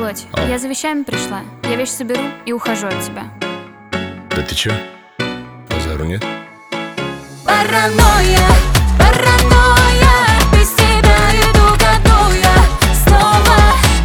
Володь, я за вещами пришла. Я вещи соберу и ухожу от тебя. Да ты чё? Базару нет? Паранойя, паранойя, без тебя иду ко дну я снова.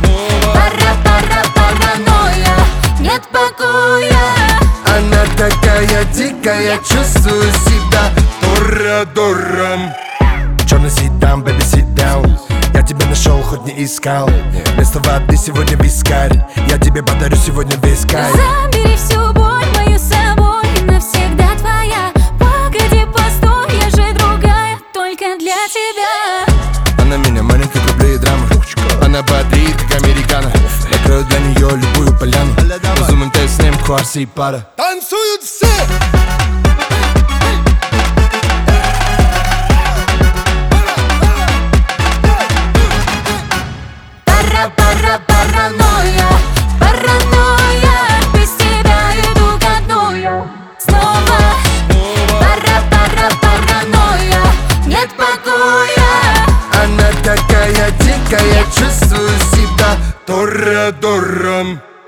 Паранойя, нет покоя. Она такая дикая, чувствую себя торадором. Черный sit down, baby sit down. Я тебя нашел, хоть не искал. Вместо воды сегодня вискарь. Я тебе подарю сегодня весь кайф. Забери всю боль мою с собой, навсегда твоя. Погоди, постой, я же другая, только для тебя. Она меня манит, как рублей и драма. Она бодрит, как американо. Накрою для нее любую поляну. Зумим тест с ним, кварси и пара. Танцуют все! Паранойя, паранойя, без тебя иду ко дну я снова. Паранойя, нет покоя. Она такая дикая, чувствую себя торадором.